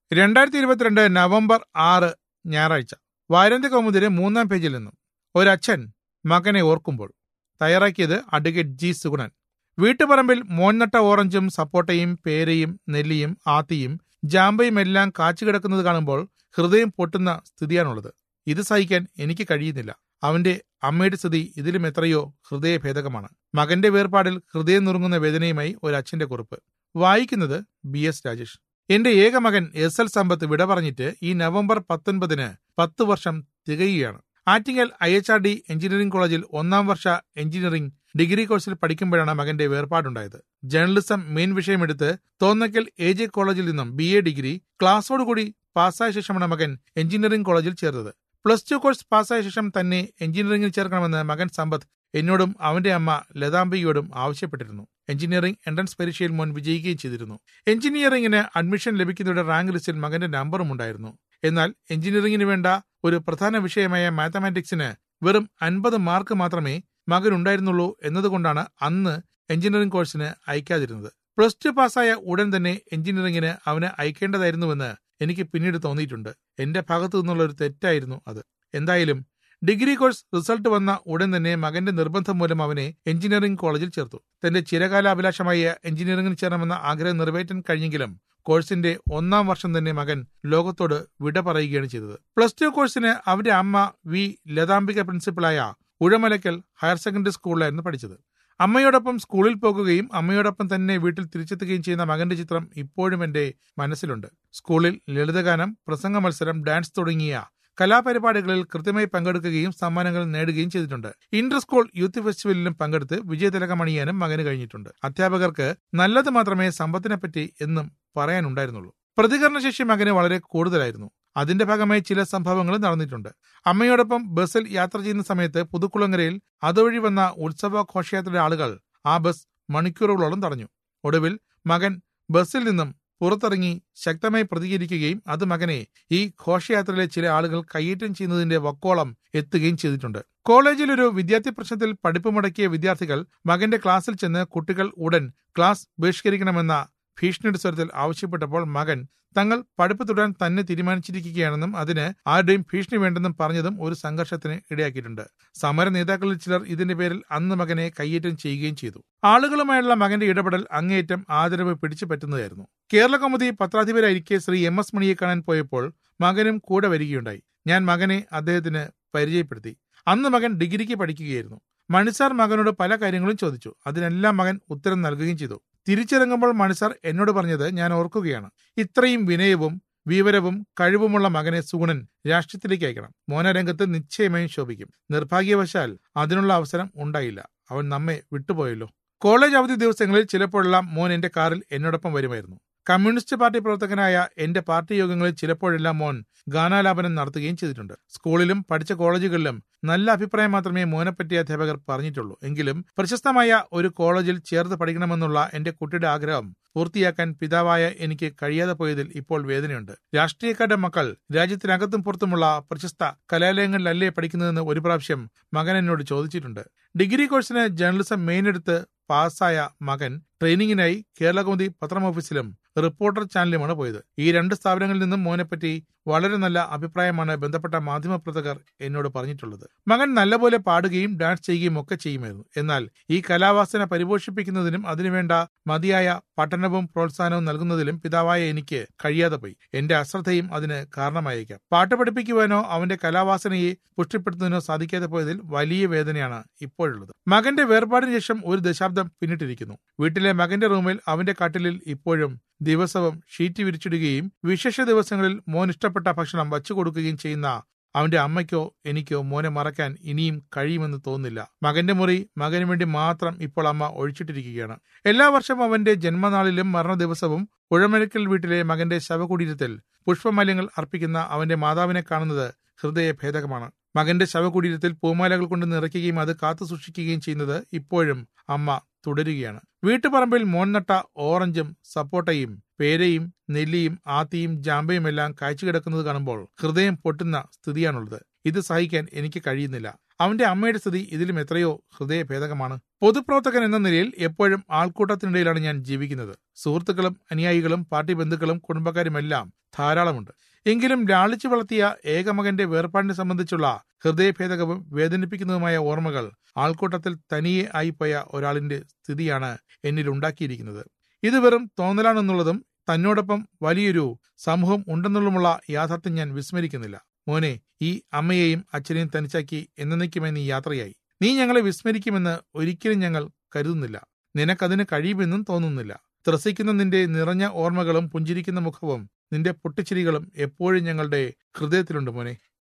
2022 November 6 ഞായറാഴ്ച. വാരാന്ത്യ കൗമുദിയുടെ 3-ാം പേജിൽ നിന്നും ഒരച്ഛൻ മകനെ ഓർക്കുമ്പോൾ. തയ്യാറാക്കിയത് അഡ്വക്കേറ്റ് ജി സുഗുണൻ. വീട്ടുപറമ്പിൽ മോൻനട്ട ഓറഞ്ചും സപ്പോട്ടയും പേരയും നെല്ലിയും ആത്തിയും ജാമ്പയും എല്ലാം കാച്ചുകിടക്കുന്നത് കാണുമ്പോൾ ഹൃദയം പൊട്ടുന്ന സ്ഥിതിയാണുള്ളത്. ഇത് സഹിക്കാൻ എനിക്ക് കഴിയുന്നില്ല. അവന്റെ അമ്മയുടെ സ്ഥിതി ഇതിലും എത്രയോ ഹൃദയഭേദകമാണ്. മകന്റെ വേർപാടിൽ ഹൃദയം നുറുങ്ങുന്ന വേദനയുമായി ഒരച്ഛന്റെ കുറിപ്പ്. വായിക്കുന്നത് BS രാജേഷ്. എന്റെ ഏക മകൻ SL സമ്പത്ത് വിട പറഞ്ഞിട്ട് ഈ നവംബർ 19 10 വർഷം തികയുകയാണ്. ആറ്റിങ്ങൽ IHRD എഞ്ചിനീയറിംഗ് കോളേജിൽ 1-ാം വർഷ എഞ്ചിനീയറിംഗ് ഡിഗ്രി കോഴ്സിൽ പഠിക്കുമ്പോഴാണ് മകന്റെ വേർപാടുണ്ടായത്. ജേർണലിസം മെയിൻ വിഷയമെടുത്ത് തോന്നക്കൽ AJ കോളേജിൽ നിന്നും BA ഡിഗ്രി ക്ലാസോടുകൂടി പാസ്സായ ശേഷമാണ് മകൻ എഞ്ചിനീയറിംഗ് കോളേജിൽ ചേർന്നത്. +2 കോഴ്സ് പാസ്സായ ശേഷം തന്നെ എഞ്ചിനീയറിംഗിൽ ചേർക്കണമെന്ന് മകൻ സമ്പത്ത് എന്നോടും അവന്റെ അമ്മ ലതാംബികയോടും ആവശ്യപ്പെട്ടിരുന്നു. എഞ്ചിനീയറിംഗ് എൻട്രൻസ് പരീക്ഷയിൽ മോൻ വിജയിക്കുകയും ചെയ്തിരുന്നു. എഞ്ചിനീയറിംഗിന് അഡ്മിഷൻ ലഭിക്കുന്നവരുടെ റാങ്ക് ലിസ്റ്റിൽ മകന്റെ നമ്പറും ഉണ്ടായിരുന്നു. എന്നാൽ എഞ്ചിനീയറിംഗിന് വേണ്ട ഒരു പ്രധാന വിഷയമായ മാത്തമാറ്റിക്സിന് വെറും 50 മാർക്ക് മാത്രമേ മകനുണ്ടായിരുന്നുള്ളൂ എന്നതുകൊണ്ടാണ് അന്ന് എഞ്ചിനീയറിംഗ് കോഴ്സിന് അയക്കാതിരുന്നത്. +2 പാസ്സായ ഉടൻ തന്നെ എഞ്ചിനീയറിംഗിന് അവന് അയക്കേണ്ടതായിരുന്നുവെന്ന് എനിക്ക് പിന്നീട് തോന്നിയിട്ടുണ്ട്. എന്റെ ഭാഗത്തു നിന്നുള്ള ഒരു തെറ്റായിരുന്നു അത്. എന്തായാലും ഡിഗ്രി കോഴ്സ് റിസൾട്ട് വന്ന ഉടൻ തന്നെ മകന്റെ നിർബന്ധം മൂലം അവനെ എഞ്ചിനീയറിംഗ് കോളേജിൽ ചേർത്തു. തന്റെ ചിരകാലാഭിലാഷമായ എഞ്ചിനീയറിംഗിന് ചേരണമെന്ന ആഗ്രഹം നിറവേറ്റാൻ കഴിഞ്ഞെങ്കിലും കോഴ്സിന്റെ 1-ാം വർഷം തന്നെ മകൻ ലോകത്തോട് വിട പറയുകയാണ് ചെയ്തത്. +2 കോഴ്സിന് അവന്റെ അമ്മ ലതാംബിക പ്രിൻസിപ്പളായ ഉഴമലക്കൽ ഹയർ സെക്കൻഡറി സ്കൂളിലായിരുന്നു പഠിച്ചത്. അമ്മയോടൊപ്പം സ്കൂളിൽ പോകുകയും അമ്മയോടൊപ്പം തന്നെ വീട്ടിൽ തിരിച്ചെത്തുകയും ചെയ്യുന്ന മകന്റെ ചിത്രം ഇപ്പോഴും എന്റെ മനസ്സിലുണ്ട്. സ്കൂളിൽ ലളിതഗാനം, പ്രസംഗ മത്സരം, ഡാൻസ് തുടങ്ങിയ കലാപരിപാടികളിൽ കൃത്യമായി പങ്കെടുക്കുകയും സമ്മാനങ്ങൾ നേടുകയും ചെയ്തിട്ടുണ്ട്. ഇന്റർ സ്കൂൾ യൂത്ത് ഫെസ്റ്റിവലിലും പങ്കെടുത്ത് വിജയതിലകം അണിയാനും മകന് കഴിഞ്ഞിട്ടുണ്ട്. അധ്യാപകർക്ക് നല്ലത് മാത്രമേ സമ്പത്തിനെപ്പറ്റി എന്നും പറയാനുണ്ടായിരുന്നുള്ളൂ. പ്രതികരണശേഷി മകന് വളരെ കൂടുതലായിരുന്നു. അതിന്റെ ഭാഗമായി ചില സംഭവങ്ങൾ നടന്നിട്ടുണ്ട്. അമ്മയോടൊപ്പം ബസ്സിൽ യാത്ര ചെയ്യുന്ന സമയത്ത് പുതുക്കുളങ്ങരയിൽ അതുവഴി വന്ന ഉത്സവ ഘോഷയാത്രയുടെ ആളുകൾ ആ ബസ് മണിക്കൂറുകളോളം തടഞ്ഞു. ഒടുവിൽ മകൻ ബസ്സിൽ നിന്നും പുറത്തിറങ്ങി ശക്തമായി പ്രതികരിക്കുകയും അത് മകനെ ഈ ഘോഷയാത്രയിലെ ചില ആളുകൾ കയ്യേറ്റം ചെയ്യുന്നതിന്റെ വക്കോളം എത്തുകയും ചെയ്തിട്ടുണ്ട്. കോളേജിൽ ഒരു വിദ്യാർത്ഥി പ്രശ്നത്തിൽ പഠിപ്പ് മുടക്കിയ വിദ്യാർത്ഥികൾ മകന്റെ ക്ലാസ്സിൽ ചെന്ന് കുട്ടികൾ ഉടൻ ക്ലാസ് ബഹിഷ്കരിക്കണമെന്ന ഭീഷണിയുടെ സ്വരത്തിൽ ആവശ്യപ്പെട്ടപ്പോൾ മകൻ തങ്ങൾ പഠിപ്പ് തുടരാൻ തന്നെ തീരുമാനിച്ചിരിക്കുകയാണെന്നും അതിന് ആരുടെയും ഭീഷണി വേണ്ടെന്നും പറഞ്ഞതും ഒരു സംഘർഷത്തിന് ഇടയാക്കിയിട്ടുണ്ട്. സമര നേതാക്കളിൽ ചിലർ ഇതിന്റെ പേരിൽ അന്ന് മകനെ കയ്യേറ്റം ചെയ്യുകയും ചെയ്തു. ആളുകളുമായുള്ള മകന്റെ ഇടപെടൽ അങ്ങേയറ്റം ആദരവ് പിടിച്ചു പറ്റുന്നതായിരുന്നു. കേരള കൗമുദി പത്രാധിപരായിരിക്കെ ശ്രീ MS മണിയെ കാണാൻ പോയപ്പോൾ മകനും കൂടെ വരികയുണ്ടായി. ഞാൻ മകനെ അദ്ദേഹത്തിന് പരിചയപ്പെടുത്തി. അന്ന് മകൻ ഡിഗ്രിക്ക് പഠിക്കുകയായിരുന്നു. മണിസാർ മകനോട് പല കാര്യങ്ങളും ചോദിച്ചു. അതിനെല്ലാം മകൻ ഉത്തരം നൽകുകയും ചെയ്തു. തിരിച്ചിറങ്ങുമ്പോൾ മണിസാർ എന്നോട് പറഞ്ഞത് ഞാൻ ഓർക്കുകയാണ്. ഇത്രയും വിനയവും വിവരവും കഴിവുമുള്ള മകനെ സുഗുണൻ രാഷ്ട്രീയത്തിലേക്ക് അയക്കണം. മോനരംഗത്ത് നിശ്ചയമായും ശോഭിക്കും. നിർഭാഗ്യവശാൽ അതിനുള്ള അവസരം ഉണ്ടായില്ല. അവൻ നമ്മെ വിട്ടുപോയല്ലോ. കോളേജ് അവധി ദിവസങ്ങളിൽ ചിലപ്പോഴെല്ലാം മോൻ എന്റെ കാറിൽ എന്നോടൊപ്പം വരുമായിരുന്നു. കമ്മ്യൂണിസ്റ്റ് പാർട്ടി പ്രവർത്തകനായ എന്റെ പാർട്ടി യോഗങ്ങളിൽ ചിലപ്പോഴെല്ലാം മോൻ ഗാനാലാപനം നടത്തുകയും ചെയ്തിട്ടുണ്ട്. സ്കൂളിലും പഠിച്ച കോളേജുകളിലും നല്ല അഭിപ്രായം മാത്രമേ മോനെപ്പറ്റി അധ്യാപകർ പറഞ്ഞിട്ടുള്ളൂ. എങ്കിലും പ്രശസ്തമായ ഒരു കോളേജിൽ ചേർത്ത് പഠിക്കണമെന്നുള്ള എന്റെ കുട്ടിയുടെ ആഗ്രഹം പൂർത്തിയാക്കാൻ പിതാവായ എനിക്ക് കഴിയാതെ പോയതിൽ ഇപ്പോൾ വേദനയുണ്ട്. രാഷ്ട്രീയക്കാരുടെ മക്കൾ രാജ്യത്തിനകത്തും പുറത്തുമുള്ള പ്രശസ്ത കലാലയങ്ങളിലല്ലേ പഠിക്കുന്നതെന്ന് ഒരു പ്രാവശ്യം മകൻ എന്നോട് ചോദിച്ചിട്ടുണ്ട്. ഡിഗ്രി കോഴ്സിന് ജേർണലിസം മെയിൻ എടുത്ത് പാസ്സായ മകൻ ട്രെയിനിങ്ങിനായി കേരള കൗമുദി പത്രം ഓഫീസിലും റിപ്പോർട്ടർ ചാനലുമാണ് പോയത്. ഈ 2 സ്ഥാപനങ്ങളിൽ നിന്നും മോനെപ്പറ്റി വളരെ നല്ല അഭിപ്രായമാണ് ബന്ധപ്പെട്ട മാധ്യമപ്രവർത്തകർ എന്നോട് പറഞ്ഞിട്ടുള്ളത്. മകൻ നല്ലപോലെ പാടുകയും ഡാൻസ് ചെയ്യുകയും ഒക്കെ ചെയ്യുമായിരുന്നു. എന്നാൽ ഈ കലാവാസന പരിപോഷിപ്പിക്കുന്നതിനും അതിനുവേണ്ട മതിയായ പഠനവും പ്രോത്സാഹനവും നൽകുന്നതിലും പിതാവായ എനിക്ക് കഴിയാതെ പോയി. എന്റെ അശ്രദ്ധയും അതിന് കാരണമായേക്കാം. പാട്ട് പഠിപ്പിക്കുവാനോ അവന്റെ കലാവാസനയെ പുഷ്ടിപ്പെടുത്തുന്നതിനോ സാധിക്കാതെ പോയതിൽ വലിയ വേദനയാണ് ഇപ്പോഴുള്ളത്. മകന്റെ വേർപാടിന് ശേഷം 1 ദശാബ്ദം പിന്നിട്ടിരിക്കുന്നു. വീട്ടിലെ മകന്റെ റൂമിൽ അവന്റെ കട്ടിലിൽ ഇപ്പോഴും ദിവസവും ഷീറ്റ് വിരിച്ചിടുകയും വിശേഷ ദിവസങ്ങളിൽ മോൻ ഇഷ്ടപ്പെട്ട ഭക്ഷണം വച്ചു കൊടുക്കുകയും ചെയ്യുന്ന അവന്റെ അമ്മയ്ക്കോ എനിക്കോ മോനെ മറക്കാൻ ഇനിയും കഴിയുമെന്ന് തോന്നുന്നില്ല. മകന്റെ മുറി മകന് വേണ്ടി മാത്രം ഇപ്പോൾ അമ്മ ഒഴിച്ചിട്ടിരിക്കുകയാണ്. എല്ലാ വർഷവും അവന്റെ ജന്മനാളിലും മരണ ദിവസവും ഉഴമലക്കൽ വീട്ടിലെ മകന്റെ ശവകുടീരത്തിൽ പുഷ്പമാല്യങ്ങൾ അർപ്പിക്കുന്ന അവന്റെ മാതാവിനെ കാണുന്നത് ഹൃദയഭേദകമാണ്. മകന്റെ ശവകുടീരത്തിൽ പൂമാലകൾ കൊണ്ട് നിറയ്ക്കുകയും അത് കാത്തു സൂക്ഷിക്കുകയും ചെയ്യുന്നത് ഇപ്പോഴും അമ്മ തുടരുകയാണ്. വീട്ടുപറമ്പിൽ മോൻനട്ട ഓറഞ്ചും സപ്പോട്ടയും പേരയും നെല്ലിയും ആത്തിയും ജാമ്പയും എല്ലാം കായ്ച്ചുകിടക്കുന്നത് കാണുമ്പോൾ ഹൃദയം പൊട്ടുന്ന സ്ഥിതിയാണുള്ളത്. ഇത് സഹിക്കാൻ എനിക്ക് കഴിയുന്നില്ല. അവന്റെ അമ്മയുടെ സ്ഥിതി ഇതിലും എത്രയോ ഹൃദയഭേദകമാണ്. പൊതുപ്രവർത്തകൻ എന്ന നിലയിൽ എപ്പോഴും ആൾക്കൂട്ടത്തിനിടയിലാണ് ഞാൻ ജീവിക്കുന്നത്. സുഹൃത്തുക്കളും അനുയായികളും പാർട്ടി ബന്ധുക്കളും കുടുംബക്കാരുമെല്ലാം ധാരാളമുണ്ട്. എങ്കിലും ലാളിച്ചു വളർത്തിയ ഏകമകന്റെ വേർപാടിനെ സംബന്ധിച്ചുള്ള ഹൃദയഭേദകവും വേദനിപ്പിക്കുന്നതുമായ ഓർമ്മകൾ ആൾക്കൂട്ടത്തിൽ തനിയെ ആയിപ്പോയ ഒരാളിന്റെ സ്ഥിതിയാണ് എന്നിൽ ഉണ്ടാക്കിയിരിക്കുന്നത്. ഇത് വെറും തോന്നലാണെന്നുള്ളതും തന്നോടൊപ്പം വലിയൊരു സമൂഹം ഉണ്ടെന്നുള്ളതുമുള്ള യാഥാർത്ഥ്യം ഞാൻ വിസ്മരിക്കുന്നില്ല. മോനെ, ഈ അമ്മയെയും അച്ഛനെയും തനിച്ചാക്കി എന്നേക്കുമായി നീ യാത്രയായി. നീ ഞങ്ങളെ വിസ്മരിക്കുമെന്ന് ഒരിക്കലും ഞങ്ങൾ കരുതുന്നില്ല. നിനക്കതിന് കഴിയുമെന്നും തോന്നുന്നില്ല. ത്രസിക്കുന്ന നിന്റെ നിറഞ്ഞ ഓർമ്മകളും പുഞ്ചിരിക്കുന്ന മുഖവും നിന്റെ പൊട്ടിച്ചിരികളും എപ്പോഴും ഞങ്ങളുടെ ഹൃദയത്തിലുണ്ട് മോനെ.